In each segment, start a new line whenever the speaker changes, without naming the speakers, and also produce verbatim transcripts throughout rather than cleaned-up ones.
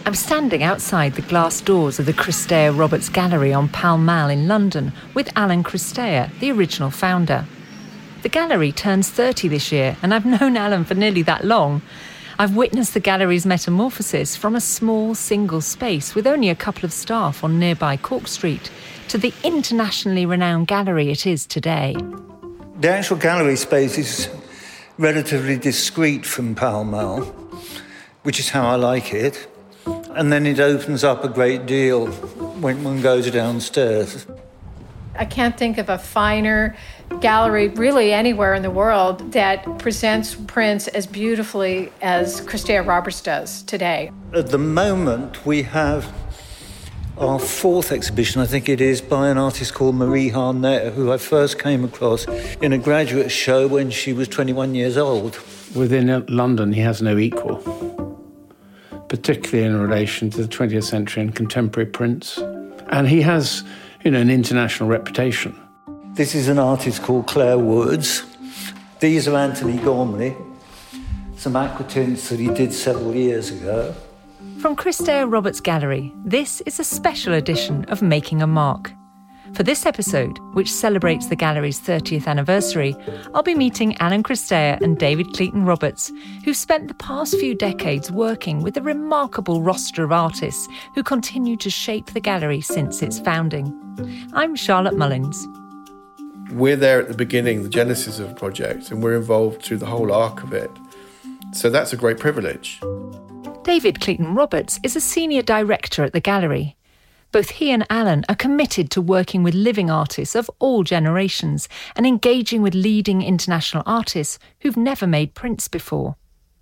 I'm standing outside the glass doors of the Christea Roberts Gallery on Pall Mall in London with Alan Christea, the original founder. The gallery turns thirty this year, and I've known Alan for nearly that long. I've witnessed the gallery's metamorphosis from a small single space with only a couple of staff on nearby Cork Street to the internationally renowned gallery it is today.
The actual gallery space is relatively discreet from Pall Mall, which is how I like it. And then it opens up a great deal when one goes downstairs.
I can't think of a finer gallery really anywhere in the world that presents prints as beautifully as Christea Roberts does today.
At the moment, we have our fourth exhibition, I think it is, by an artist called Marie Harnett, who I first came across in a graduate show when she was twenty-one years old.
Within London, he has no equal, particularly in relation to the twentieth century and contemporary prints. And he has, you know, an international reputation.
This is an artist called Claire Woods. These are Anthony Gormley, some aquatints that he did several years ago.
From Christea Roberts Gallery, this is a special edition of Making a Mark. For this episode, which celebrates the gallery's thirtieth anniversary, I'll be meeting Alan Christea and David Cleaton Roberts, who've spent the past few decades working with a remarkable roster of artists who continue to shape the gallery since its founding. I'm Charlotte Mullins.
We're there at the beginning, the genesis of the project, and we're involved through the whole arc of it. So that's a great privilege.
David Cleaton Roberts is a senior director at the gallery. Both he and Alan are committed to working with living artists of all generations and engaging with leading international artists who've never made prints before.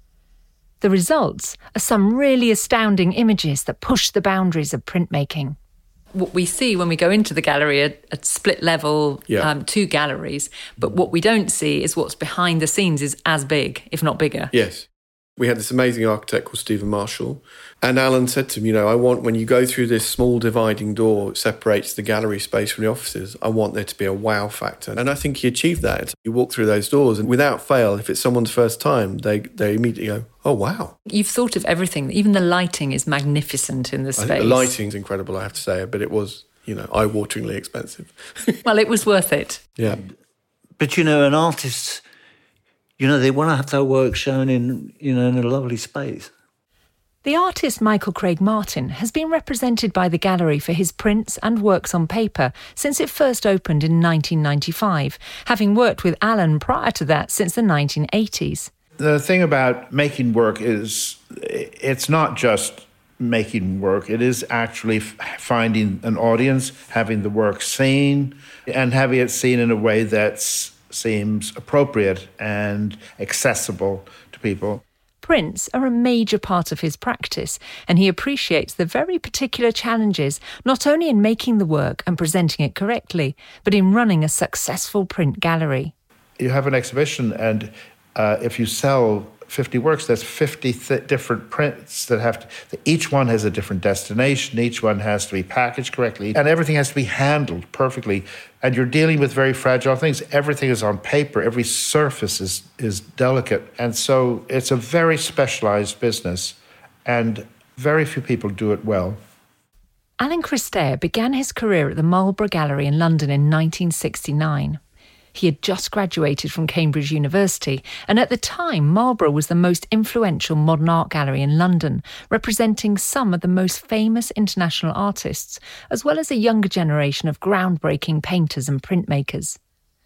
The results are some really astounding images that push the boundaries of printmaking. What we see when we go into the gallery are at split level,
yeah.
um, two galleries, but what we don't see is what's behind the scenes is as big, if not bigger.
Yes. We had this amazing architect called Stephen Marshall. And Alan said to him, you know, I want, when you go through this small dividing door that separates the gallery space from the offices, I want there to be a wow factor. And I think he achieved that. You walk through those doors and without fail, if it's someone's first time, they, they immediately go, oh, wow.
You've thought of everything. Even the lighting is magnificent in the space.
I think the lighting's incredible, I have to say, but it was, you know, eye-wateringly expensive.
Well, it was worth it.
Yeah.
But, you know, an artist, you know, they want to have their work shown in, you know, in a lovely space.
The artist Michael Craig Martin has been represented by the gallery for his prints and works on paper since it first opened in nineteen ninety-five, having worked with Alan prior to that since the nineteen eighties.
The thing about making work is it's not just making work, it is actually finding an audience, having the work seen, and having it seen in a way that seems appropriate and accessible to people.
Prints are a major part of his practice, and he appreciates the very particular challenges not only in making the work and presenting it correctly, but in running a successful print gallery.
You have an exhibition, and uh, if you sell fifty works, there's fifty th- different prints that have to, each one has a different destination, each one has to be packaged correctly, and everything has to be handled perfectly. And you're dealing with very fragile things. Everything is on paper. Every surface is, is delicate. And so it's a very specialized business, and very few people do it well.
Alan Christea began his career at the Marlborough Gallery in London in nineteen sixty-nine. He had just graduated from Cambridge University, and at the time, Marlborough was the most influential modern art gallery in London, representing some of the most famous international artists, as well as a younger generation of groundbreaking painters and printmakers.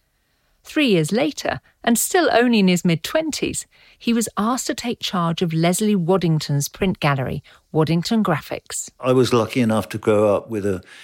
Three years later, and still only in his mid-twenties, he was asked to take charge of Leslie Waddington's print gallery, Waddington Graphics.
I was lucky enough to grow up with a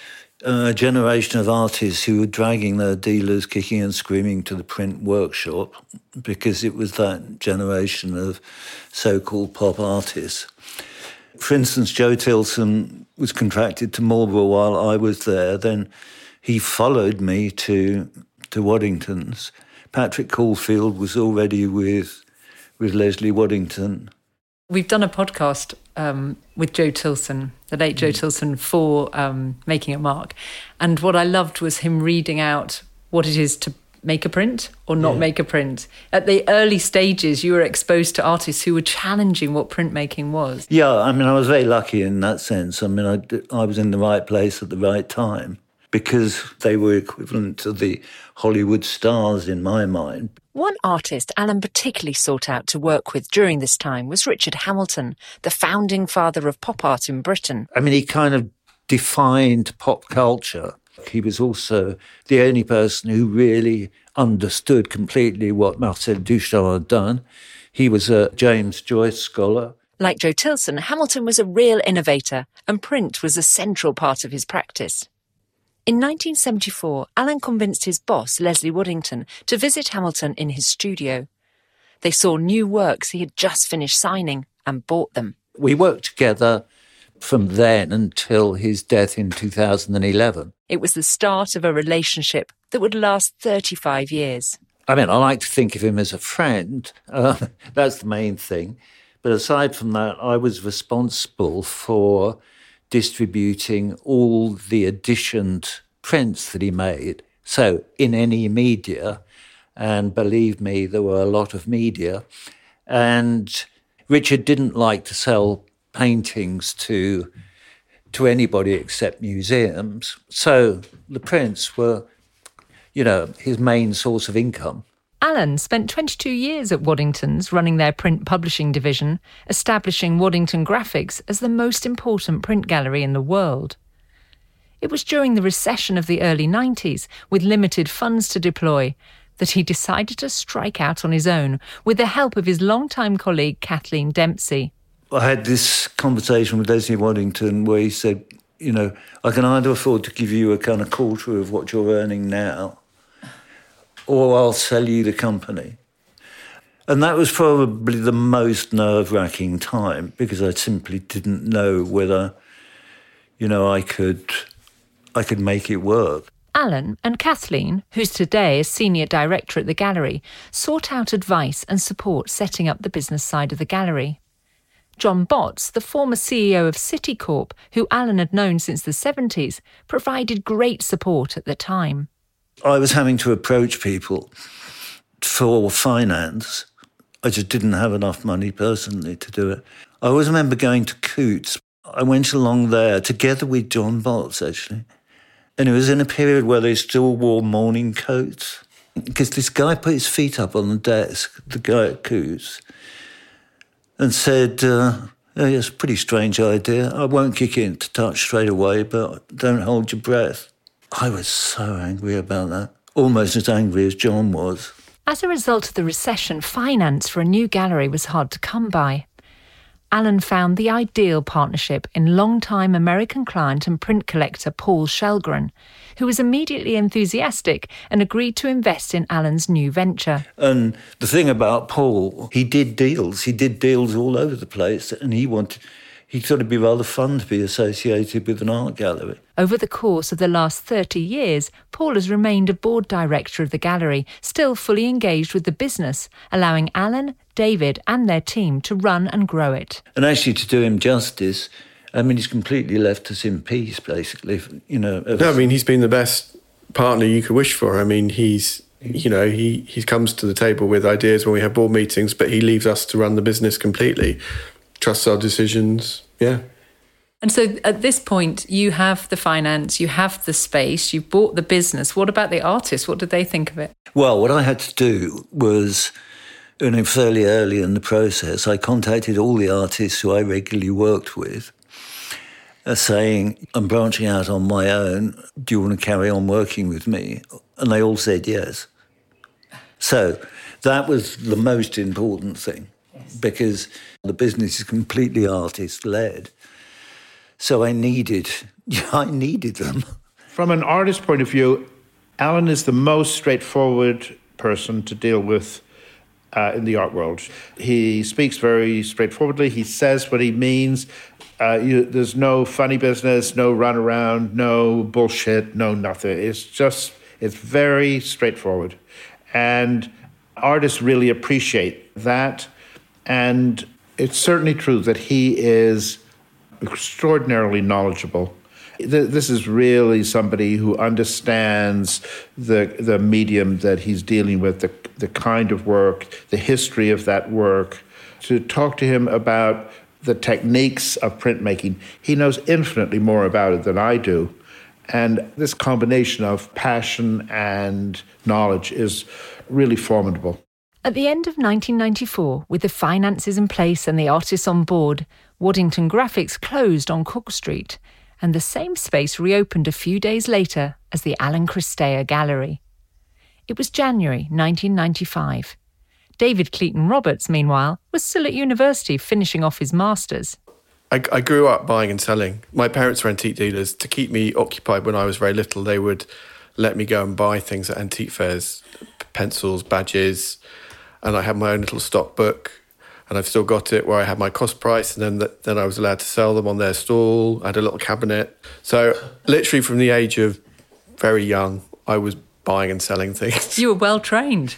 a generation of artists who were dragging their dealers kicking and screaming to the print workshop, because it was that generation of so-called pop artists. For instance, Joe Tilson was contracted to Marlborough while I was there. Then he followed me to to Waddington's. Patrick Caulfield was already with with Leslie Waddington.
We've done a podcast um, with Joe Tilson, the late Joe Tilson, for um, Making a Mark. And what I loved was him reading out what it is to make a print or not
Yeah.
make a print. At the early stages, you were exposed to artists who were challenging what printmaking was.
Yeah, I mean, I was very lucky in that sense. I mean, I, I was in the right place at the right time because they were equivalent to the Hollywood stars in my mind.
One artist Alan particularly sought out to work with during this time was Richard Hamilton, the founding father of pop art in Britain.
I mean, he kind of defined pop culture. He was also the only person who really understood completely what Marcel Duchamp had done. He was a James Joyce scholar.
Like Joe Tilson, Hamilton was a real innovator, and print was a central part of his practice. In nineteen seventy-four, Alan convinced his boss, Leslie Waddington, to visit Hamilton in his studio. They saw new works he had just finished signing and bought them.
We worked together from then until his death in two thousand eleven.
It was the start of a relationship that would last thirty-five years.
I mean, I like to think of him as a friend. Uh, that's the main thing. But aside from that, I was responsible for distributing all the editioned prints that he made. So in any media, and believe me, there were a lot of media, and Richard didn't like to sell paintings to to anybody except museums. So the prints were, you know, his main source of income.
Alan spent twenty-two years at Waddington's running their print publishing division, establishing Waddington Graphics as the most important print gallery in the world. It was during the recession of the early nineties, with limited funds to deploy, that he decided to strike out on his own with the help of his longtime colleague Kathleen Dempsey.
I had this conversation with Leslie Waddington where he said, you know, I can either afford to give you a kind of quarter of what you're earning now, or I'll sell you the company. And that was probably the most nerve-wracking time because I simply didn't know whether, you know, I could, I could make it work.
Alan and Kathleen, who's today a senior director at the gallery, sought out advice and support setting up the business side of the gallery. John Botts, the former C E O of Citicorp, who Alan had known since the seventies, provided great support at the time.
I was having to approach people for finance. I just didn't have enough money personally to do it. I always remember going to Coutts. I went along there together with John Botts, actually. And it was in a period where they still wore morning coats. Because this guy put his feet up on the desk, the guy at Coutts, and said, uh, oh, it's a pretty strange idea. I won't kick it into touch straight away, but don't hold your breath. I was so angry about that, almost as angry as John was.
As a result of the recession, finance for a new gallery was hard to come by. Alan found the ideal partnership in long-time American client and print collector Paul Shelgren, who was immediately enthusiastic and agreed to invest in Alan's new venture.
And the thing about Paul, he did deals. He did deals all over the place, and he wanted... He thought it'd be rather fun to be associated with an art gallery.
Over the course of the last thirty years, Paul has remained a board director of the gallery, still fully engaged with the business, allowing Alan, David and their team to run and grow it.
And actually, to do him justice, I mean, he's completely left us in peace, basically. You know.
No, I mean, he's been the best partner you could wish for. I mean, he's... You know, he, he comes to the table with ideas when we have board meetings, but he leaves us to run the business completely. Trusts our decisions, yeah.
And so at this point, you have the finance, you have the space, you've bought the business. What about the artists? What did they think of it?
Well, what I had to do was, you know, fairly early in the process, I contacted all the artists who I regularly worked with, uh, saying, I'm branching out on my own. Do you want to carry on working with me? And they all said yes. So that was the most important thing, because the business is completely artist-led. So I needed, I needed them.
From an artist point of view, Alan is the most straightforward person to deal with uh, in the art world. He speaks very straightforwardly. He says what he means. Uh, you, there's no funny business, no runaround, no bullshit, no nothing. It's just, it's very straightforward. And artists really appreciate that. And it's certainly true that he is extraordinarily knowledgeable This is really somebody who understands the the medium that he's dealing with, the the kind of work, the history of that work. To talk to him about the techniques of printmaking, he knows infinitely more about it than I do. And this combination of passion and knowledge is really formidable.
At the end of nineteen ninety-four, with the finances in place and the artists on board, Waddington Graphics closed on Cook Street, and the same space reopened a few days later as the Alan Christea Gallery. It was January nineteen ninety-five. David Cleaton Roberts, meanwhile, was still at university finishing off his masters.
I, I grew up buying and selling. My parents were antique dealers. To keep me occupied when I was very little, they would let me go and buy things at antique fairs, pencils, badges, and I had my own little stock book, and I've still got it, where I had my cost price, and then the, then I was allowed to sell them on their stall. I had a little cabinet. So literally from the age of very young, I was buying and selling things.
You were well trained.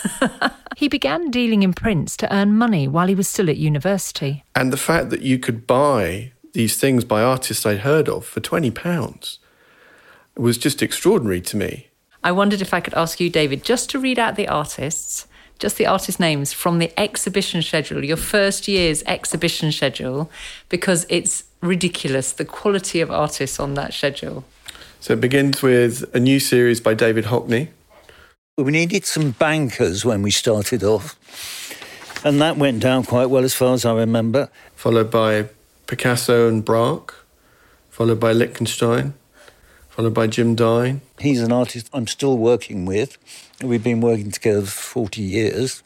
He began dealing in prints to earn money while he was still at university.
And the fact that you could buy these things by artists I'd heard of for twenty pounds was just extraordinary to me.
I wondered if I could ask you, David, just to read out the artists, just the artist names from the exhibition schedule, your first year's exhibition schedule, because it's ridiculous, the quality of artists on that schedule.
So it begins with a new series by David Hockney.
We needed some bankers when we started off, and that went down quite well as far as I remember.
Followed by Picasso and Braque, followed by Lichtenstein, followed by Jim Dine.
He's an artist I'm still working with. We've been working together for forty years,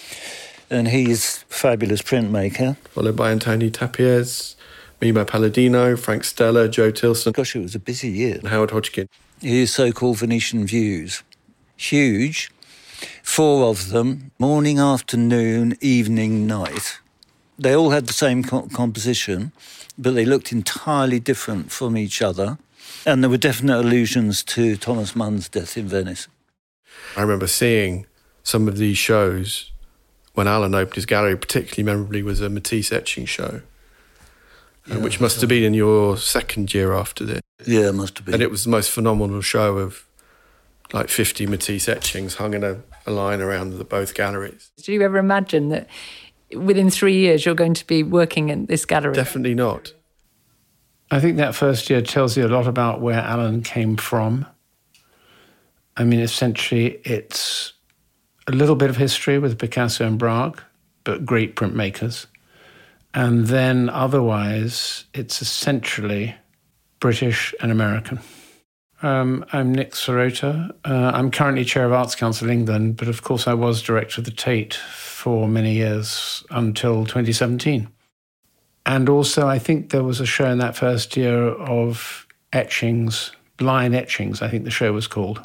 and he's a fabulous printmaker.
Followed by Antoni Tapies, Mimo Palladino, Frank Stella, Joe Tilson.
Gosh, it was a busy year.
And Howard Hodgkin.
His so-called Venetian views. Huge. Four of them, morning, afternoon, evening, night. They all had the same co- composition, but they looked entirely different from each other. And there were definite allusions to Thomas Mann's Death in Venice.
I remember seeing some of these shows when Alan opened his gallery. Particularly memorably was a Matisse etching show, yeah, which must have been in your second year after this.
Yeah, it must have been.
And it was the most phenomenal show of like fifty Matisse etchings hung in a, a line around the both galleries.
Did you ever imagine that within three years you're going to be working in this gallery?
Definitely not.
I think that first year tells you a lot about where Alan came from. I mean, essentially, it's a little bit of history with Picasso and Braque, but great printmakers. And then otherwise, it's essentially British and American. Um, I'm Nick Sirota. Uh, I'm currently chair of Arts Council England, but of course I was director of the Tate for many years until twenty seventeen. And also I think there was a show in that first year of etchings, blind etchings, I think the show was called.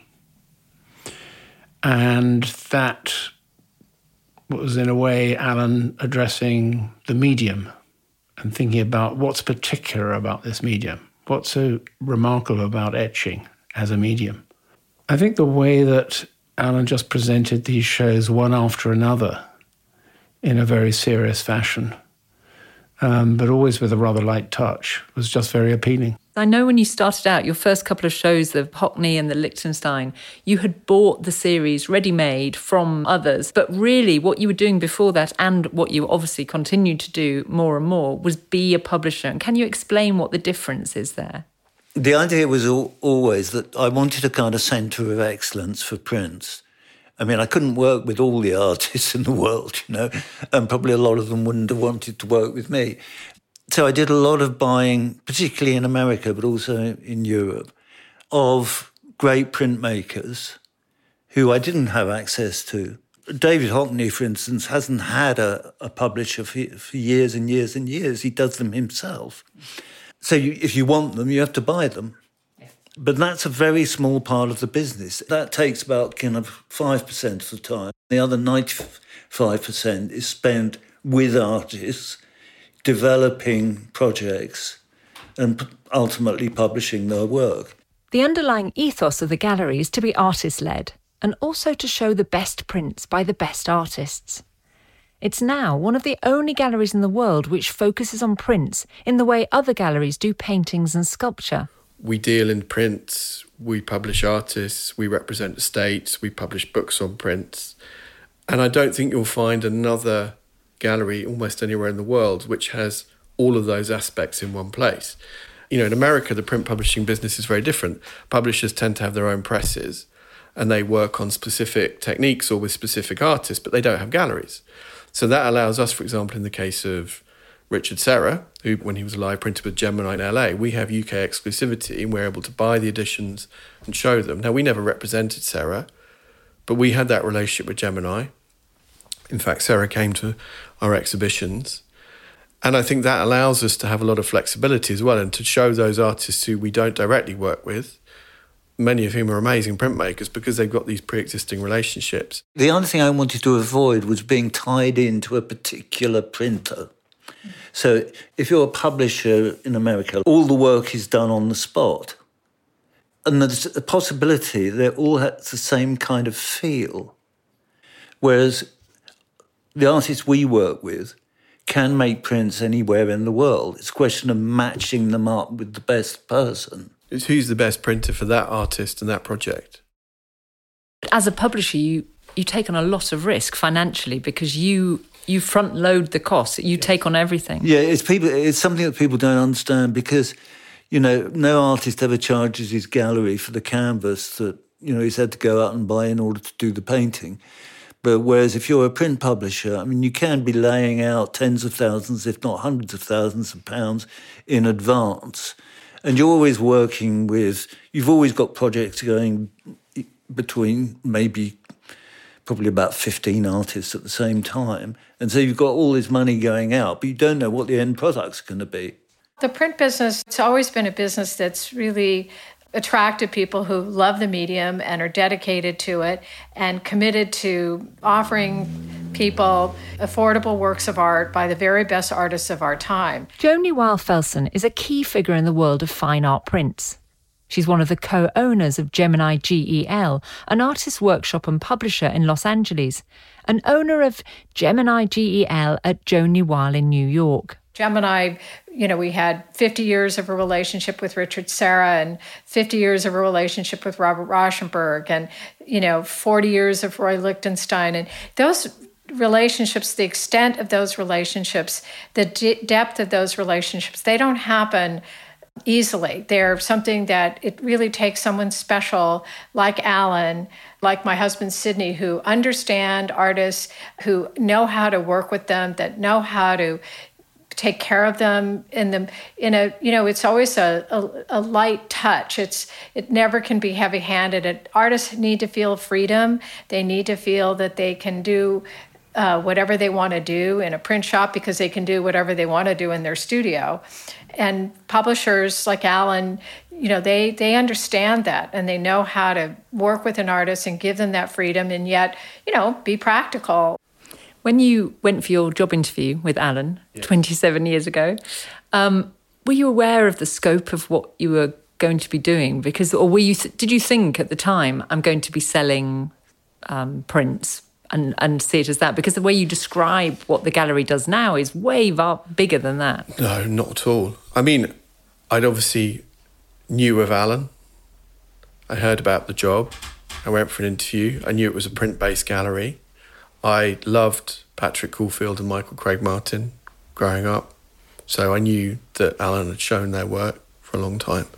And that was in a way Alan addressing the medium and thinking about what's particular about this medium. What's so remarkable about etching as a medium? I think the way that Alan just presented these shows one after another in a very serious fashion, um, but always with a rather light touch, was just very appealing.
I know when you started out, your first couple of shows, the Hockney and the Lichtenstein, you had bought the series ready-made from others. But really what you were doing before that, and what you obviously continued to do more and more, was be a publisher. And can you explain what the difference is there?
The idea was al- always that I wanted a kind of centre of excellence for prints. I mean, I couldn't work with all the artists in the world, you know, and probably a lot of them wouldn't have wanted to work with me. So I did a lot of buying, particularly in America, but also in Europe, of great printmakers who I didn't have access to. David Hockney, for instance, hasn't had a, a publisher for, for years and years and years. He does them himself. So you, if you want them, you have to buy them. But that's a very small part of the business. That takes about kind of five percent of the time. The other ninety-five percent is spent with artists, developing projects and ultimately publishing their work.
The underlying ethos of the gallery is to be artist-led and also to show the best prints by the best artists. It's now one of the only galleries in the world which focuses on prints in the way other galleries do paintings and sculpture.
we deal in prints, we publish artists, we represent estates, we publish books on prints. And I don't think you'll find another gallery almost anywhere in the world which has all of those aspects in one place. You know, in America, the print publishing business is very different. Publishers tend to have their own presses and they work on specific techniques or with specific artists, but they don't have galleries. So that allows us, for example, in the case of Richard Serra, who, when he was alive, printed with Gemini in L A, we have U K exclusivity and we're able to buy the editions and show them. Now, we never represented Serra, but we had that relationship with Gemini. In fact, Serra came to our exhibitions. And I think that allows us to have a lot of flexibility as well and to show those artists who we don't directly work with, many of whom are amazing printmakers because they've got these pre-existing relationships.
The other thing I wanted to avoid was being tied into a particular printer. So if you're a publisher in America, all the work is done on the spot. And there's a possibility they all have the same kind of feel. Whereas the artists we work with can make prints anywhere in the world. It's a question of matching them up with the best person.
It's who's the best printer for that artist and that project.
As a publisher, you, you take on a lot of risk financially because you you front load the costs. You take on everything.
Yeah, it's people. It's something that people don't understand because, you know, no artist ever charges his gallery for the canvas that, you know, he's had to go out and buy in order to do the painting. But whereas if you're a print publisher, I mean, you can be laying out tens of thousands, if not hundreds of thousands of pounds in advance. And you're always working with, you've always got projects going between maybe probably about fifteen artists at the same time. And so you've got all this money going out, but you don't know what the end product's going to be.
The print business, it's always been a business that's really attracted people who love the medium and are dedicated to it and committed to offering people affordable works of art by the very best artists of our time.
Joni Weil-Felsen is a key figure in the world of fine art prints. She's one of the co-owners of Gemini G E L, an artist workshop and publisher in Los Angeles, and owner of Gemini G E L at Joni Weil in New York.
Gemini, you know, we had fifty years of a relationship with Richard Serra and fifty years of a relationship with Robert Rauschenberg and, you know, forty years of Roy Lichtenstein. And those relationships, the extent of those relationships, the de- depth of those relationships, they don't happen easily. They're something that it really takes someone special like Alan, like my husband Sidney, who understand artists, who know how to work with them, that know how to take care of them in the in a you know it's always a, a, a light touch. It's it never can be heavy-handed. It, artists need to feel freedom. They need to feel that they can do uh, whatever they want to do in a print shop because they can do whatever they want to do in their studio. And publishers like Alan, you know, they they understand that and they know how to work with an artist and give them that freedom and yet, you know, be practical.
When you went for your job interview with Alan yeah. twenty-seven years ago, um, were you aware of the scope of what you were going to be doing? Because, or were you? Th- did you think at the time, I'm going to be selling um, prints and, and see it as that? Because the way you describe what the gallery does now is way var- bigger than that.
No, not at all. I mean, I'd obviously knew of Alan. I heard about the job. I went for an interview. I knew it was a print-based gallery. I loved Patrick Caulfield and Michael Craig Martin growing up, so I knew that Alan had shown their work for a long time.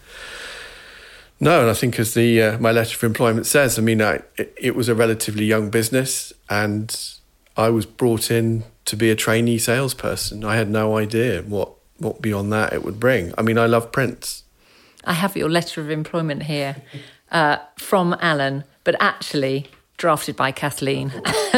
No, and I think as the uh, my letter of employment says, I mean, I, it, it was a relatively young business and I was brought in to be a trainee salesperson. I had no idea what, what beyond that it would bring. I mean, I love prints.
I have your letter of employment here uh, from Alan, but actually drafted by Kathleen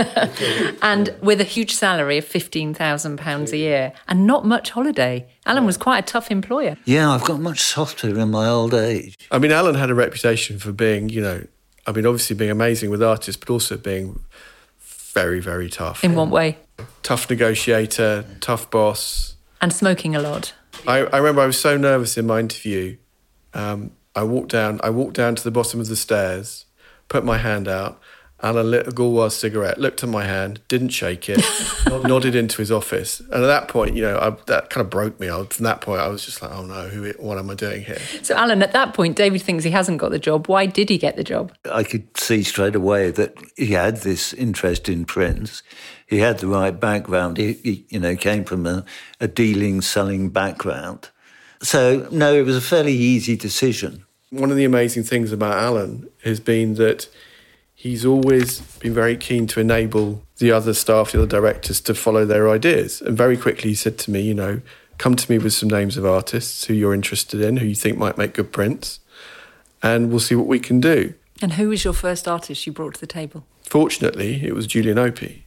and with a huge salary of fifteen thousand pounds a year and not much holiday. Alan was quite a tough employer.
Yeah, I've got much softer in my old age.
I mean, Alan had a reputation for being, you know, I mean, obviously being amazing with artists, but also being very, very tough.
In what way?
Tough negotiator, tough boss.
And smoking a lot.
I, I remember I was so nervous in my interview. Um, I walked down, I walked down to the bottom of the stairs, put my hand out, Alan lit a Gauloise cigarette, looked at my hand, didn't shake it, nodded into his office. And at that point, you know, I, that kind of broke me. I, from that point, I was just like, oh no, who? what am I doing here?
So, Alan, at that point, David thinks he hasn't got the job. Why did he get the job?
I could see straight away that he had this interest in prints. He had the right background. He, he you know, came from a, a dealing, selling background. So, no, it was a fairly easy decision.
One of the amazing things about Alan has been that he's always been very keen to enable the other staff, the other directors, to follow their ideas. And very quickly he said to me, you know, come to me with some names of artists who you're interested in, who you think might make good prints, and we'll see what we can do.
And who was your first artist you brought to the table?
Fortunately, it was Julian Opie.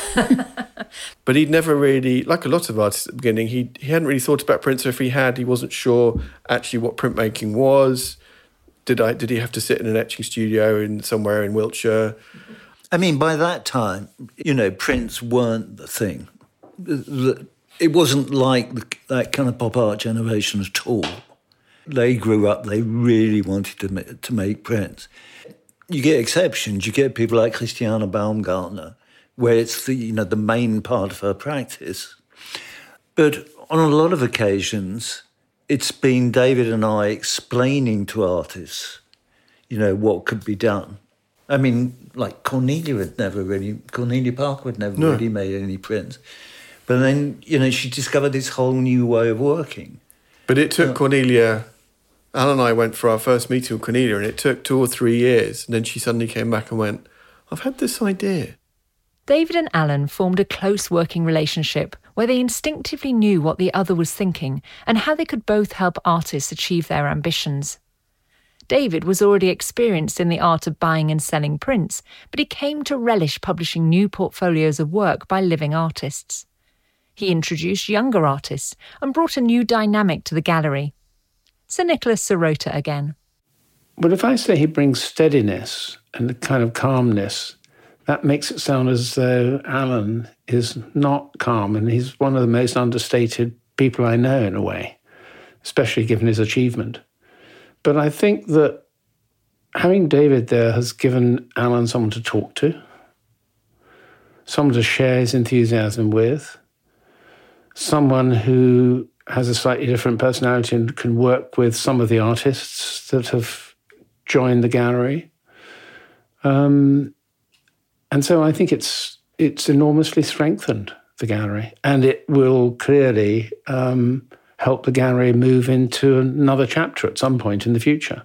But he'd never really, like a lot of artists at the beginning, he he hadn't really thought about prints, or if he had, he wasn't sure actually what printmaking was. Did I? Did he have to sit in an etching studio in somewhere in Wiltshire?
I mean, by that time, you know, prints weren't the thing. It wasn't like that kind of pop art generation at all. They grew up, they really wanted to make, to make prints. You get exceptions. You get people like Christiane Baumgartner, where it's the, you know, the main part of her practice. But on a lot of occasions, it's been David and I explaining to artists, you know, what could be done. I mean, like Cornelia had never really, Cornelia Parker had never no. really made any prints. But then, you know, she discovered this whole new way of working.
But it took
yeah.
Cornelia, Alan and I went for our first meeting with Cornelia, and it took two or three years. And then she suddenly came back and went, I've had this idea.
David and Alan formed a close working relationship where they instinctively knew what the other was thinking and how they could both help artists achieve their ambitions. David was already experienced in the art of buying and selling prints, but he came to relish publishing new portfolios of work by living artists. He introduced younger artists and brought a new dynamic to the gallery. Sir Nicholas Sirota again.
But if I say he brings steadiness and a kind of calmness, that makes it sound as though Alan is not calm, and he's one of the most understated people I know in a way, especially given his achievement. But I think that having David there has given Alan someone to talk to, someone to share his enthusiasm with, someone who has a slightly different personality and can work with some of the artists that have joined the gallery. Um, and so I think it's it's enormously strengthened the gallery, and it will clearly um, help the gallery move into another chapter at some point in the future.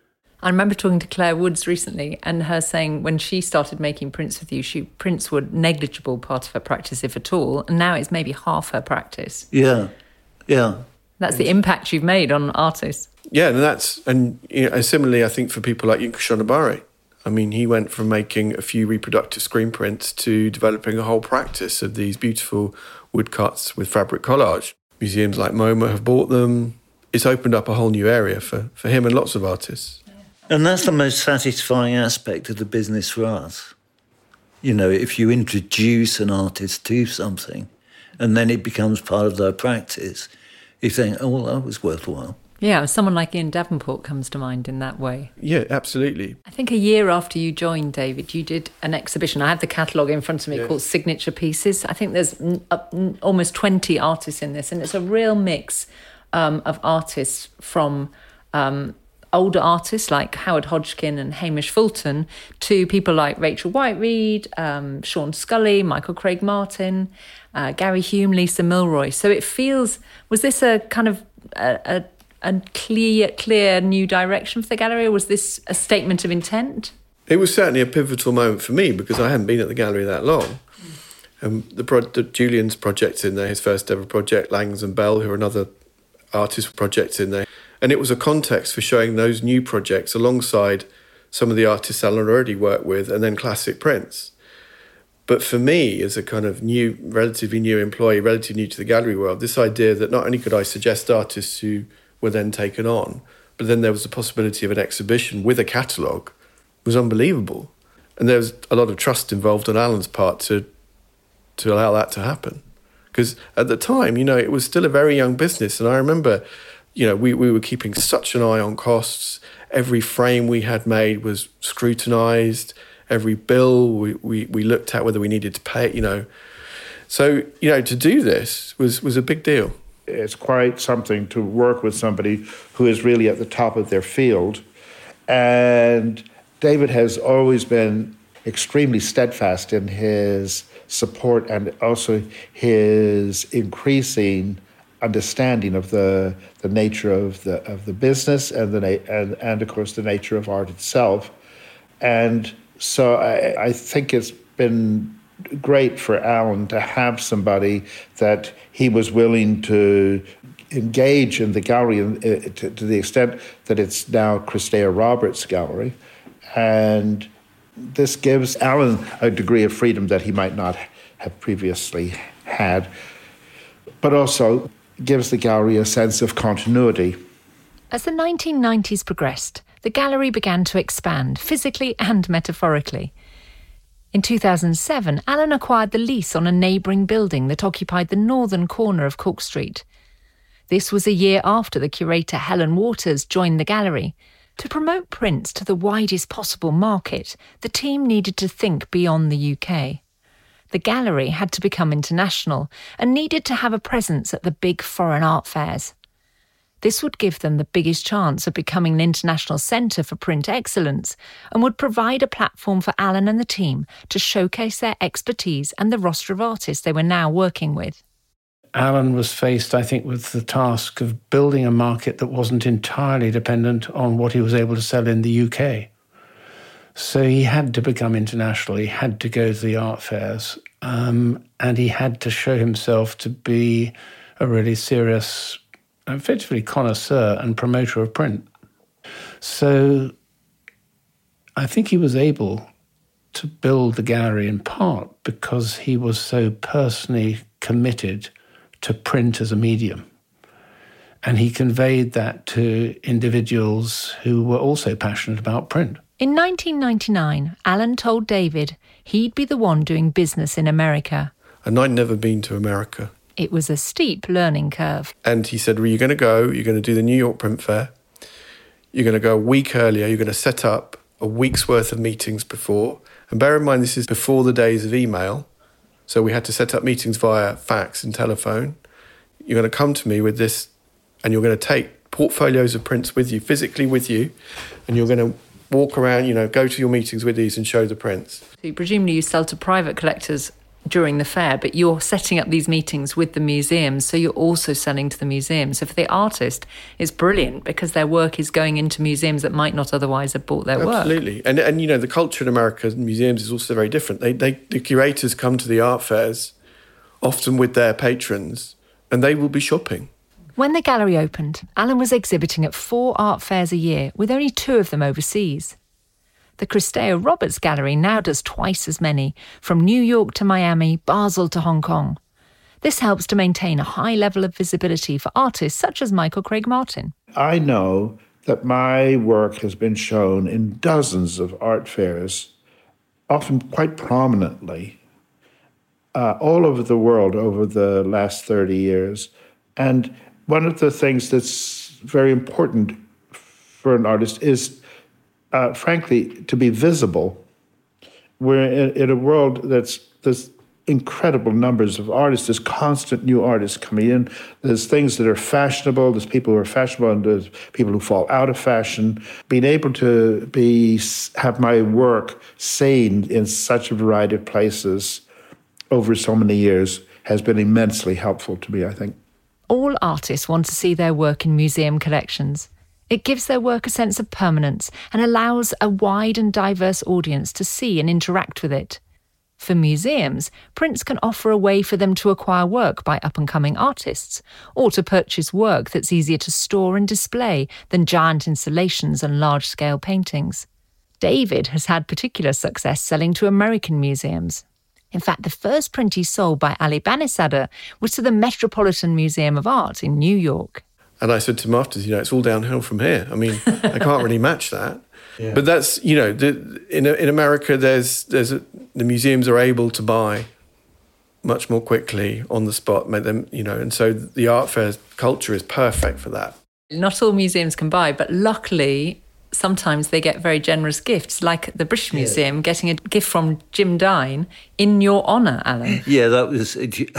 I remember talking to Claire Woods recently and her saying when she started making prints with you, she prints were a negligible part of her practice, if at all, and now it's maybe half her practice.
Yeah, yeah.
That's the impact you've made on artists.
Yeah, and that's, and you know, similarly, I think for people like Yunka Shonobare, I mean, he went from making a few reproductive screen prints to developing a whole practice of these beautiful woodcuts with fabric collage. Museums like MoMA have bought them. It's opened up a whole new area for, for him and lots of artists.
And that's the most satisfying aspect of the business for us. You know, if you introduce an artist to something and then it becomes part of their practice, you think, oh, well, that was worthwhile.
Yeah, someone like Ian Davenport comes to mind in that way.
Yeah, absolutely.
I think a year after you joined, David, you did an exhibition. I have the catalogue in front of me yeah. called Signature Pieces. I think there's almost twenty artists in this, and it's a real mix um, of artists from um, older artists like Howard Hodgkin and Hamish Fulton to people like Rachel Whiteread, um, Sean Scully, Michael Craig Martin, uh, Gary Hume, Lisa Milroy. So it feels, was this a kind of a, a a clear, clear new direction for the gallery, or was this a statement of intent?
It was certainly a pivotal moment for me because I hadn't been at the gallery that long. Um, the, pro- the Julian's project in there, his first ever project, Langs and Bell, who are another artist project in there. And it was a context for showing those new projects alongside some of the artists Alan already worked with, and then classic prints. But for me, as a kind of new, relatively new employee, relatively new to the gallery world, this idea that not only could I suggest artists who were then taken on, but then there was the possibility of an exhibition with a catalogue was unbelievable. And there was a lot of trust involved on Alan's part to to allow that to happen. Because at the time, you know, it was still a very young business. And I remember, you know, we, we were keeping such an eye on costs. Every frame we had made was scrutinised. every bill. We, we, we looked at whether we needed to pay, you know. So, you know, to do this was, was a big deal.
It's quite something to work with somebody who is really at the top of their field. And David has always been extremely steadfast in his support and also his increasing understanding of the the nature of the of the business and the na- and and of course the nature of art itself. And so I, I think it's been great for Alan to have somebody that he was willing to engage in the gallery in, uh, to, to the extent that it's now Christea Roberts Gallery. And this gives Alan a degree of freedom that he might not have previously had, but also gives the gallery a sense of continuity.
As the nineteen nineties progressed, the gallery began to expand, physically and metaphorically. In two thousand seven, Alan acquired the lease on a neighbouring building that occupied the northern corner of Cork Street. This was a year after the curator Helen Waters joined the gallery. To promote prints to the widest possible market, the team needed to think beyond the U K. The gallery had to become international and needed to have a presence at the big foreign art fairs. This would give them the biggest chance of becoming an international centre for print excellence and would provide a platform for Alan and the team to showcase their expertise and the roster of artists they were now working with.
Alan was faced, I think, with the task of building a market that wasn't entirely dependent on what he was able to sell in the U K. So he had to become international. He had to go to the art fairs, um, and he had to show himself to be a really serious, effectively connoisseur and promoter of print. So I think he was able to build the gallery in part because he was so personally committed to print as a medium. And he conveyed that to individuals who were also passionate about print.
In nineteen ninety-nine, Alan told David he'd be the one doing business in America.
And I'd never been to America.
It was a steep learning curve.
And he said, well, you're going to go, you're going to do the New York Print Fair. You're going to go a week earlier. You're going to set up a week's worth of meetings before. And bear in mind, this is before the days of email. So we had to set up meetings via fax and telephone. You're going to come to me with this, and you're going to take portfolios of prints with you, physically with you, and you're going to walk around, you know, go to your meetings with these and show the prints.
So presumably you sell to private collectors during the fair, but you're setting up these meetings with the museums, so you're also selling to the museums. So for the artist, it's brilliant because their work is going into museums that might not otherwise have bought their
Absolutely.
work.
Absolutely. And, and, you know, the culture in America and museums is also very different. They, they, the curators come to the art fairs, often with their patrons, and they will be shopping.
When the gallery opened, Alan was exhibiting at four art fairs a year, with only two of them overseas. The Christea Roberts Gallery now does twice as many, from New York to Miami, Basel to Hong Kong. This helps to maintain a high level of visibility for artists such as Michael Craig Martin.
I know that my work has been shown in dozens of art fairs, often quite prominently, uh, all over the world over the last thirty years. And one of the things that's very important for an artist is Uh, frankly, to be visible. We're in, in a world that's there's incredible numbers of artists. There's constant new artists coming in. There's things that are fashionable. There's people who are fashionable, and there's people who fall out of fashion. Being able to be have my work seen in such a variety of places over so many years has been immensely helpful to me, I think.
All artists want to see their work in museum collections. It gives their work a sense of permanence and allows a wide and diverse audience to see and interact with it. For museums, prints can offer a way for them to acquire work by up-and-coming artists, or to purchase work that's easier to store and display than giant installations and large-scale paintings. David has had particular success selling to American museums. In fact, the first print he sold by Ali Banisadr was to the Metropolitan Museum of Art in New York.
And I said to him afterwards, you know, it's all downhill from here. I mean, I can't really match that. Yeah. But that's, you know, the, in in America, there's there's a, the museums are able to buy much more quickly on the spot, make them, you know, and so the art fair culture is perfect for that.
Not all museums can buy, but luckily sometimes they get very generous gifts, like the British Museum yeah. getting a gift from Jim Dine in your honour, Alan.
Yeah, that was...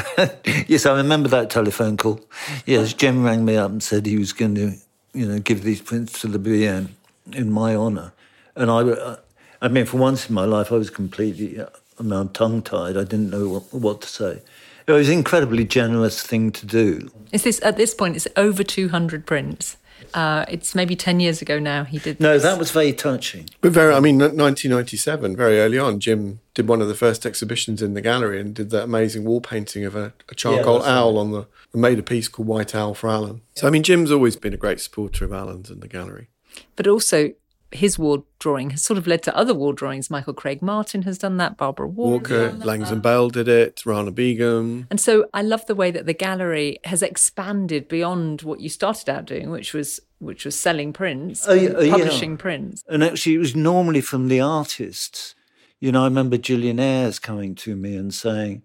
yes, I remember that telephone call. Yes, Jim rang me up and said he was going to, you know, give these prints to the B N in my honour. And I, I mean, for once in my life, I was completely... I mean, I'm tongue-tied. I didn't know what, what to say. It was an incredibly generous thing to do.
Is this, at this point, it's over two hundred prints. Uh, it's maybe ten years ago now he did
No,
this.
that was very touching.
But very, I mean, nineteen ninety-seven, very early on, Jim did one of the first exhibitions in the gallery and did that amazing wall painting of a, a charcoal yeah, owl right. on the, and made a piece called White Owl for Alan. So, I mean, Jim's always been a great supporter of Alan's and the gallery.
But also, his wall drawing has sort of led to other wall drawings. Michael Craig Martin has done that, Barbara Walker.
Walker, Langdon Bell did it, Rana Begum.
And so I love the way that the gallery has expanded beyond what you started out doing, which was which was selling prints,
oh, yeah,
publishing
yeah.
prints.
And actually it was normally from the artists. You know, I remember Gillian Ayres coming to me and saying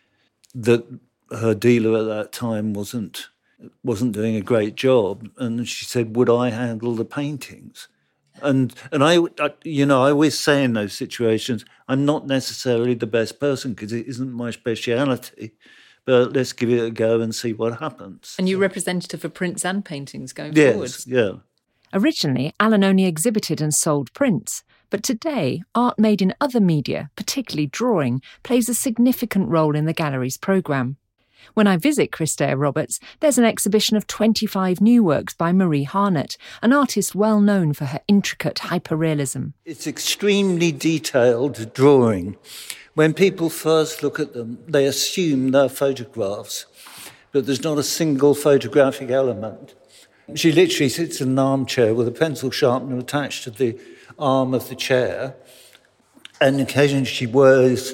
that her dealer at that time wasn't wasn't doing a great job. And she said, would I handle the paintings? And and I, I, you know, I always say in those situations, I'm not necessarily the best person because it isn't my speciality, but let's give it a go and see what happens.
And you're representative for prints and paintings going
yes,
forwards.
Yeah.
Originally, Alan only exhibited and sold prints, but today, art made in other media, particularly drawing, plays a significant role in the gallery's programme. When I visit Christea Roberts, there's an exhibition of twenty-five new works by Marie Harnett, an artist well known for her intricate hyperrealism.
It's extremely detailed drawing. When people first look at them, they assume they're photographs, but there's not a single photographic element. She literally sits in an armchair with a pencil sharpener attached to the arm of the chair, and occasionally she wears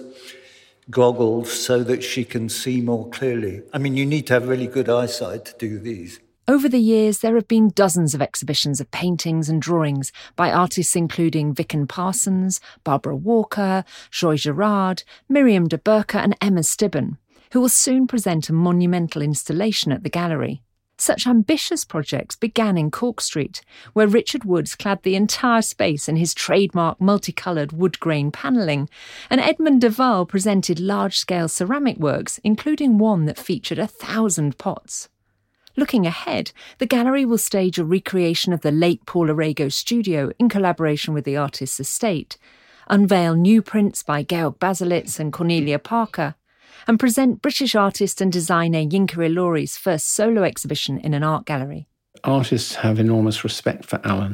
goggles so that she can see more clearly. I mean, you need to have really good eyesight to do these.
Over the years, there have been dozens of exhibitions of paintings and drawings by artists including Vicken Parsons, Barbara Walker, Joy Gerard, Miriam de Burke and Emma Stibben, who will soon present a monumental installation at the gallery. Such ambitious projects began in Cork Street, where Richard Woods clad the entire space in his trademark multicoloured wood grain panelling, and Edmund de Waal presented large-scale ceramic works, including one that featured a thousand pots. Looking ahead, the gallery will stage a recreation of the late Paul Arago studio in collaboration with the artist's estate, unveil new prints by Georg Baselitz and Cornelia Parker, and present British artist and designer Yinka Ilori's first solo exhibition in an art gallery.
Artists have enormous respect for Alan,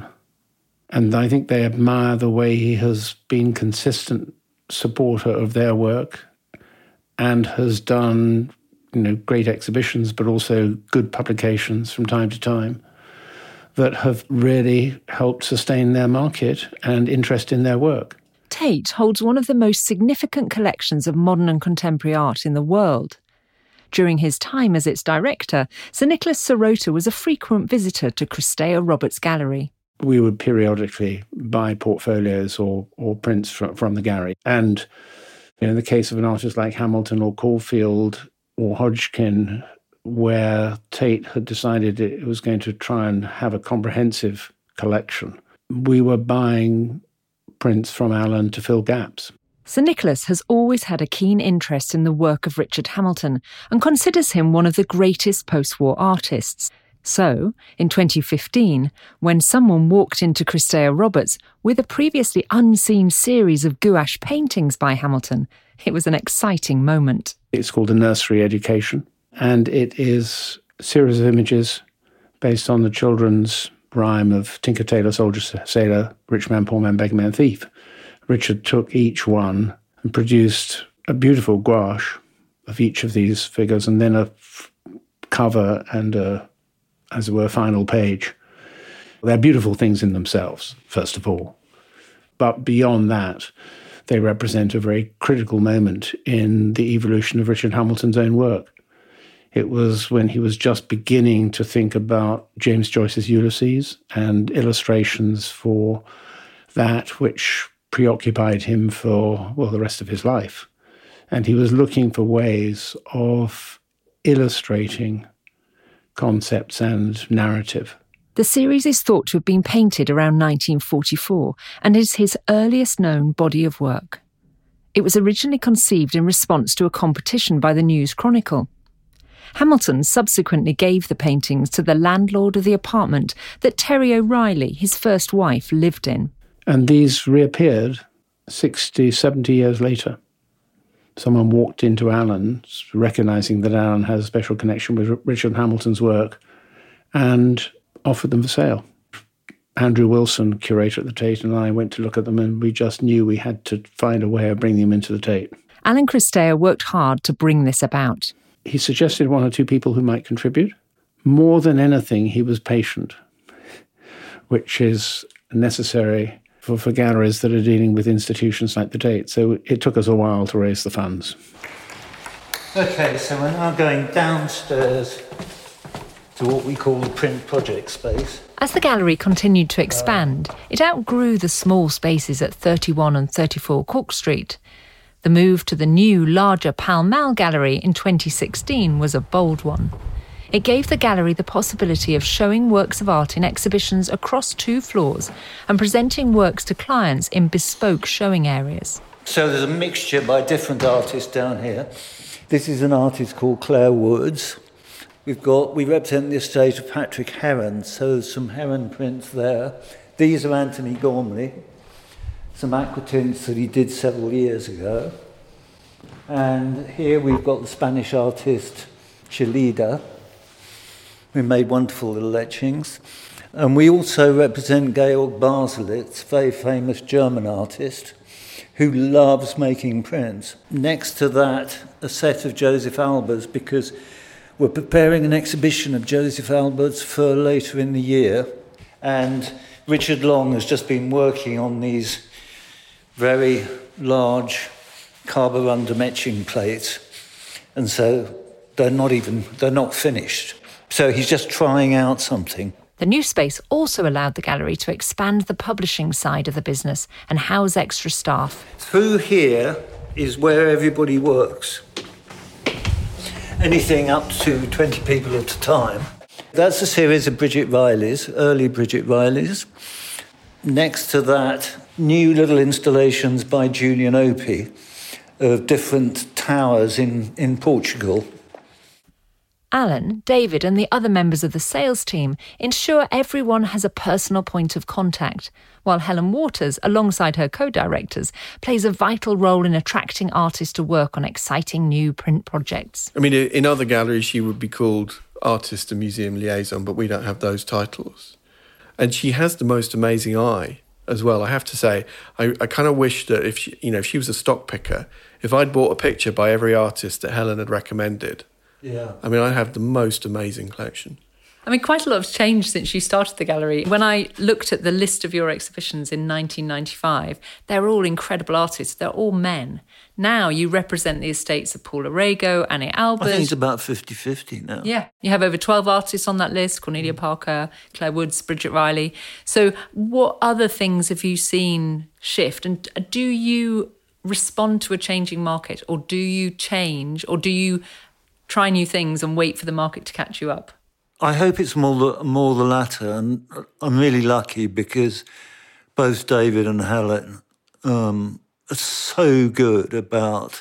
and I think they admire the way he has been consistent supporter of their work and has done, you know, great exhibitions, but also good publications from time to time that have really helped sustain their market and interest in their work.
Tate holds one of the most significant collections of modern and contemporary art in the world. During his time as its director, Sir Nicholas Sirota was a frequent visitor to Christea Roberts Gallery.
We would periodically buy portfolios or, or prints from, from the gallery. And you know, in the case of an artist like Hamilton or Caulfield or Hodgkin, where Tate had decided it was going to try and have a comprehensive collection, we were buying prints from Alan to fill gaps.
Sir Nicholas has always had a keen interest in the work of Richard Hamilton and considers him one of the greatest post-war artists. So, in twenty fifteen, when someone walked into Christea Roberts with a previously unseen series of gouache paintings by Hamilton, it was an exciting moment.
It's called A Nursery Education, and it is a series of images based on the children's rhyme of Tinker, Tailor, Soldier, Sailor, Rich Man, Poor Man, Beggar Man, Thief. Richard took each one and produced a beautiful gouache of each of these figures, and then a f- cover and a, as it were, final page. They're beautiful things in themselves, first of all. But beyond that, they represent a very critical moment in the evolution of Richard Hamilton's own work. It was when he was just beginning to think about James Joyce's Ulysses and illustrations for that, which preoccupied him for, well, the rest of his life. And he was looking for ways of illustrating concepts and narrative
The series is thought to have been painted around nineteen forty-four and is his earliest known body of work. It was originally conceived in response to a competition by the News Chronicle. Hamilton subsequently gave the paintings to the landlord of the apartment that Terry O'Reilly, his first wife, lived in.
And these reappeared sixty, seventy years later. Someone walked into Alan's, recognising that Alan has a special connection with Richard Hamilton's work, and offered them for sale. Andrew Wilson, curator at the Tate, and I went to look at them, and we just knew we had to find a way of bringing them into the Tate.
Alan Christea worked hard to bring this about.
He suggested one or two people who might contribute. More than anything, he was patient, which is necessary for, for galleries that are dealing with institutions like the Tate. So it took us a while to raise the funds.
Okay, so we're now going downstairs to what we call the print project space.
As the gallery continued to expand, it outgrew the small spaces at thirty-one and thirty-four Cork Street. The move to the new, larger Pall Mall Gallery in twenty sixteen was a bold one. It gave the gallery the possibility of showing works of art in exhibitions across two floors and presenting works to clients in bespoke showing areas.
So there's a mixture by different artists down here. This is an artist called Claire Woods. We've got, we represent the estate of Patrick Heron, so there's some Heron prints there. These are Anthony Gormley, some aquatints that he did several years ago. And here we've got the Spanish artist Chelida, who made wonderful little etchings. And we also represent Georg Baselitz, very famous German artist, who loves making prints. Next to that, a set of Joseph Albers, because we're preparing an exhibition of Joseph Albers for later in the year. And Richard Long has just been working on these very large carborundum etching plates. And so they're not even, they're not finished. So he's just trying out something.
The new space also allowed the gallery to expand the publishing side of the business and house extra staff.
Through here is where everybody works. Anything up to twenty people at a time. That's a series of Bridget Riley's, early Bridget Riley's. Next to that, new little installations by Julian Opie of different towers in, in Portugal.
Alan, David and the other members of the sales team ensure everyone has a personal point of contact, while Helen Waters, alongside her co-directors, plays a vital role in attracting artists to work on exciting new print projects.
I mean, in other galleries she would be called artist and museum liaison, but we don't have those titles. And she has the most amazing eye as well, I have to say. I, I kind of wish that if she, you know, if she was a stock picker, if I'd bought a picture by every artist that Helen had recommended,
yeah.
I mean, I have the most amazing collection.
I mean, quite a lot has changed since you started the gallery. When I looked at the list of your exhibitions in nineteen ninety-five, they're all incredible artists. They're all men. Now you represent the estates of Paul Arago, Annie Albers.
I think it's about fifty-fifty now.
Yeah. You have over twelve artists on that list, Cornelia Parker, Claire Woods, Bridget Riley. So what other things have you seen shift? And do you respond to a changing market, or do you change, or do you try new things and wait for the market to catch you up?
I hope it's more the, more the latter, and I'm really lucky because both David and Helen um, are so good about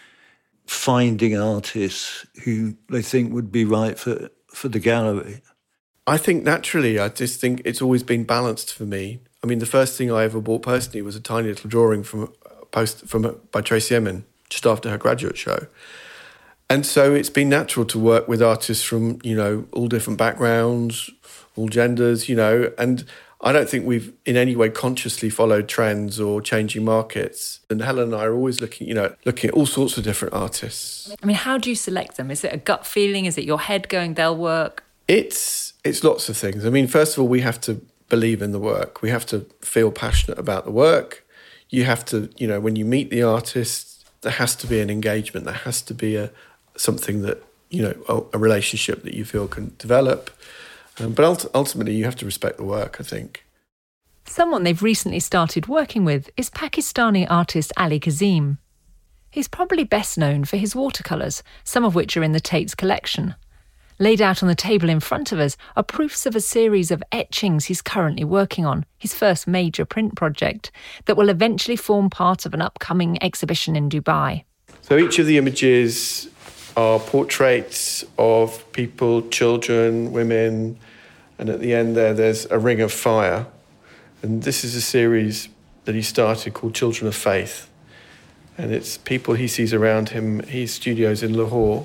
finding artists who they think would be right for, for the gallery.
I think naturally, I just think it's always been balanced for me. I mean, the first thing I ever bought personally was a tiny little drawing from a post from a, by Tracy Emin just after her graduate show. And so it's been natural to work with artists from, you know, all different backgrounds, all genders, you know, and I don't think we've in any way consciously followed trends or changing markets. And Helen and I are always looking, you know, looking at all sorts of different artists.
I mean, how do you select them? Is it a gut feeling? Is it your head going, they'll work?
It's it's lots of things. I mean, first of all, we have to believe in the work. We have to feel passionate about the work. You have to, you know, when you meet the artist, there has to be an engagement. There has to be a something that, you know, a, a relationship that you feel can develop. Um, but ult- ultimately, you have to respect the work, I think.
Someone they've recently started working with is Pakistani artist Ali Kazim. He's probably best known for his watercolours, some of which are in the Tate's collection. Laid out on the table in front of us are proofs of a series of etchings he's currently working on, his first major print project, that will eventually form part of an upcoming exhibition in Dubai.
So each of the images are portraits of people, children, women, and at the end there, there's a ring of fire. And this is a series that he started called Children of Faith. And it's people he sees around him. His studio's in Lahore.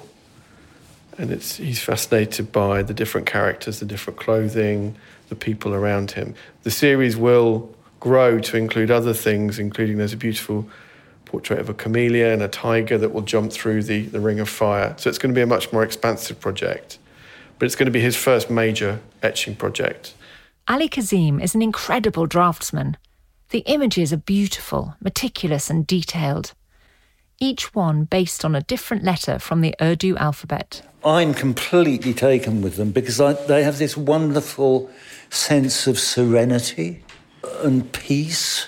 And it's he's fascinated by the different characters, the different clothing, the people around him. The series will grow to include other things, including there's a beautiful portrait of a chameleon, a tiger that will jump through the, the ring of fire. So it's going to be a much more expansive project. But it's going to be his first major etching project.
Ali Kazim is an incredible draftsman. The images are beautiful, meticulous and detailed. Each one based on a different letter from the Urdu alphabet.
I'm completely taken with them because I, they have this wonderful sense of serenity and peace.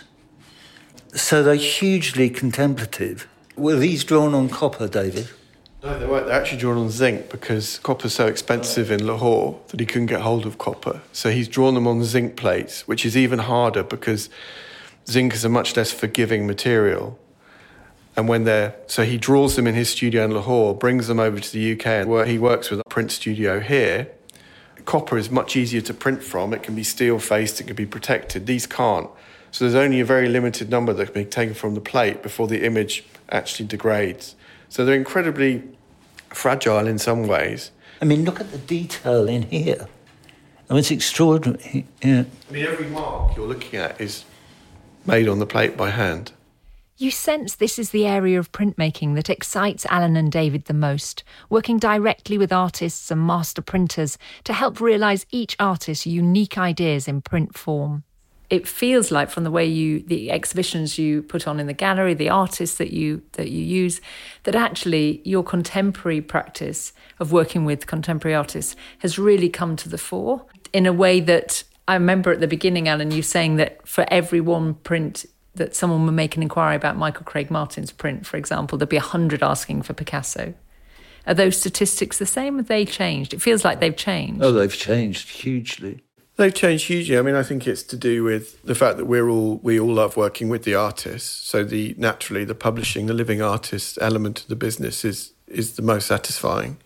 So they're hugely contemplative. Were these drawn on copper, David?
No, they weren't. They're actually drawn on zinc because copper's so expensive in Lahore that he couldn't get hold of copper. So he's drawn them on zinc plates, which is even harder because zinc is a much less forgiving material. And when they're, so he draws them in his studio in Lahore, brings them over to the U K, and where he works with a print studio here. Copper is much easier to print from. It can be steel-faced, it can be protected. These can't. So there's only a very limited number that can be taken from the plate before the image actually degrades. So they're incredibly fragile in some ways.
I mean, look at the detail in here. I mean, it's extraordinary. Yeah.
I mean, every mark you're looking at is made on the plate by hand.
You sense this is the area of printmaking that excites Alan and David the most, working directly with artists and master printers to help realise each artist's unique ideas in print form.
It feels like, from the way you, the exhibitions you put on in the gallery, the artists that you that you use, that actually your contemporary practice of working with contemporary artists has really come to the fore in a way that I remember at the beginning, Alan, you saying that for every one print that someone would make an inquiry about Michael Craig Martin's print, for example, there'd be a hundred asking for Picasso. Are those statistics the same? Have they changed? It feels like they've changed.
Oh, they've changed hugely.
They've changed hugely. I mean, I think it's to do with the fact that we're all we all love working with the artists. So the naturally the publishing, the living artist element of the business is is the most satisfying.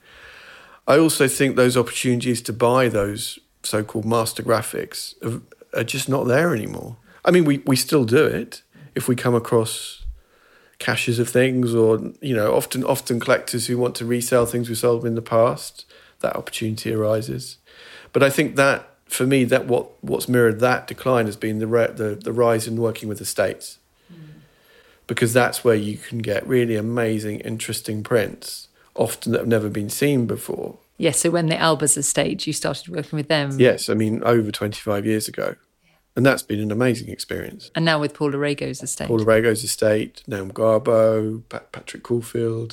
I also think those opportunities to buy those so-called master graphics are, are just not there anymore. I mean, we, we still do it if we come across caches of things, or, you know, often often collectors who want to resell things we sold in the past, that opportunity arises. But I think that, for me, that what what's mirrored that decline has been the re- the, the rise in working with estates. Mm. Because that's where you can get really amazing, interesting prints, often that have never been seen before.
Yes, so when the Albers estate, you started working with them.
Yes, I mean, over twenty-five years ago. And that's been an amazing experience.
And now with Paul Arago's estate.
Paul Arago's estate, Naum Garbo, Pat- Patrick Caulfield,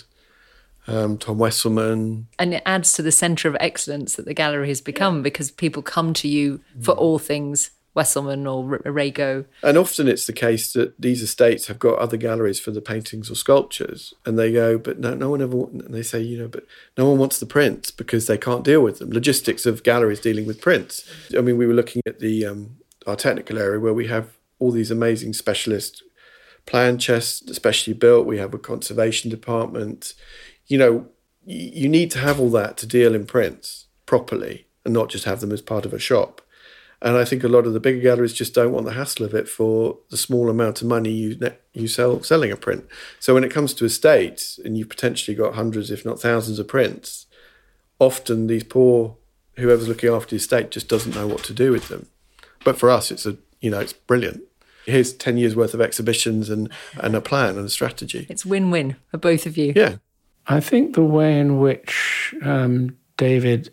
um, Tom Wesselman.
And it adds to the centre of excellence that the gallery has become, yeah. because people come to you for all things Wesselman or Arago.
And often it's the case that these estates have got other galleries for the paintings or sculptures, and they go, but no, no one ever, and they say, you know, but no one wants the prints because they can't deal with them. Logistics of galleries dealing with prints. I mean, we were looking at the... Um, our technical area where we have all these amazing specialist plan chests, especially built. We have a conservation department. You know, you need to have all that to deal in prints properly and not just have them as part of a shop. And I think a lot of the bigger galleries just don't want the hassle of it for the small amount of money you you sell selling a print. So when it comes to estates and you've potentially got hundreds, if not thousands of prints, often these poor, whoever's looking after the estate just doesn't know what to do with them. But for us, it's a you know it's brilliant. Here's ten years worth of exhibitions and, and a plan and a strategy.
It's win-win for both of you.
Yeah.
I think the way in which um, David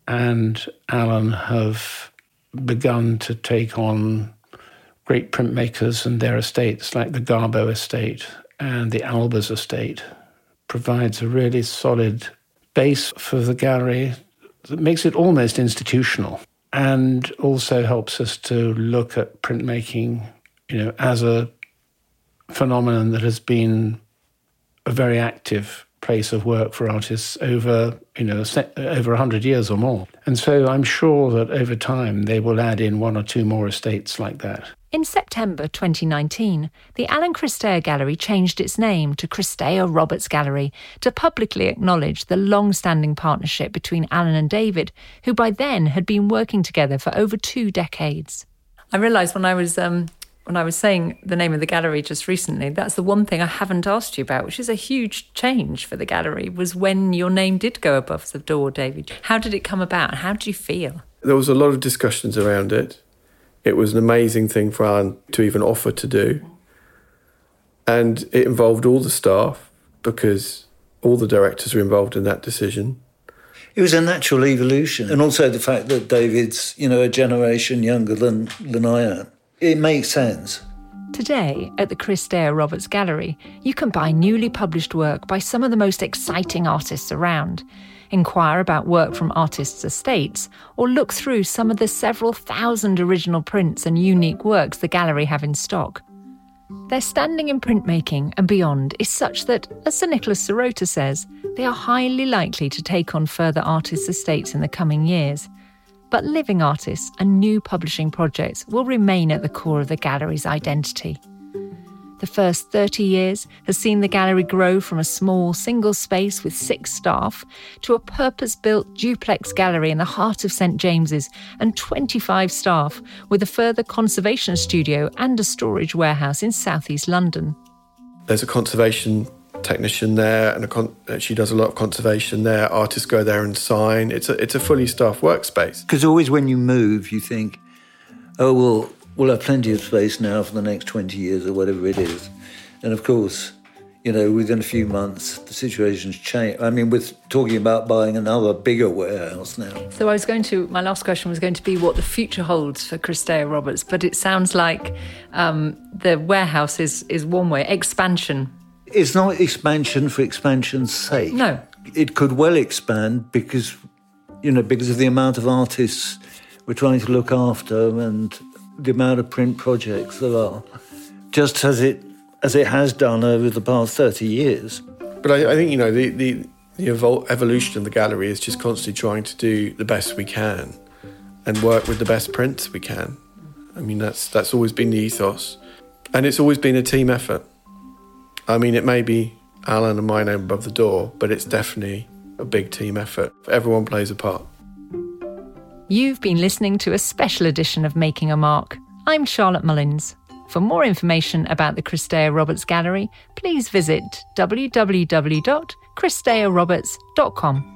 and Alan have begun to take on great printmakers and their estates, like the Garbo estate and the Albers estate, provides a really solid base for the gallery that makes it almost institutional. And also helps us to look at printmaking, you know, as a phenomenon that has been a very active place of work for artists over, you know, over one hundred years or more. And so I'm sure that over time they will add in one or two more estates like that.
In September twenty nineteen, the Alan Christare Gallery changed its name to Christare Roberts Gallery to publicly acknowledge the long-standing partnership between Alan and David, who by then had been working together for over two decades.
I realised when I was um, when I was saying the name of the gallery just recently, that's the one thing I haven't asked you about, which is a huge change for the gallery, was when your name did go above the door, David. How did it come about? How did you feel?
There was a lot of discussions around it. It was an amazing thing for Alan to even offer to do. And it involved all the staff because all the directors were involved in that decision.
It was a natural evolution. And also the fact that David's, you know, a generation younger than, than I am. It makes sense.
Today, at the Christare Roberts Gallery, you can buy newly published work by some of the most exciting artists around, inquire about work from artists' estates, or look through some of the several thousand original prints and unique works the gallery have in stock. Their standing in printmaking and beyond is such that, as Sir Nicholas Sirota says, they are highly likely to take on further artists' estates in the coming years. But living artists and new publishing projects will remain at the core of the gallery's identity. The first thirty years has seen the gallery grow from a small single space with six staff to a purpose-built duplex gallery in the heart of St James's and twenty-five staff, with a further conservation studio and a storage warehouse in southeast London.
There's a conservation technician there, and a con- she does a lot of conservation there. Artists go there and sign. It's a, it's a fully staffed workspace.
Because always when you move, you think, oh, well, we'll have plenty of space now for the next twenty years or whatever it is. And of course, you know, within a few months, the situation's changed. I mean, we're talking about buying another bigger warehouse now.
So I was going to, my last question was going to be what the future holds for Christare Roberts, but it sounds like um, the warehouse is, is one way, expansion.
It's not expansion for expansion's sake.
No.
It could well expand because, you know, because of the amount of artists we're trying to look after and the amount of print projects there are, just as it as it has done over the past thirty years.
But I, I think, you know, the, the, the evol- evolution of the gallery is just constantly trying to do the best we can and work with the best prints we can. I mean, that's that's always been the ethos. And it's always been a team effort. I mean, it may be Alan and my name above the door, but it's definitely a big team effort. Everyone plays a part.
You've been listening to a special edition of Making a Mark. I'm Charlotte Mullins. For more information about the Christare Roberts Gallery, please visit w w w dot christare roberts dot com.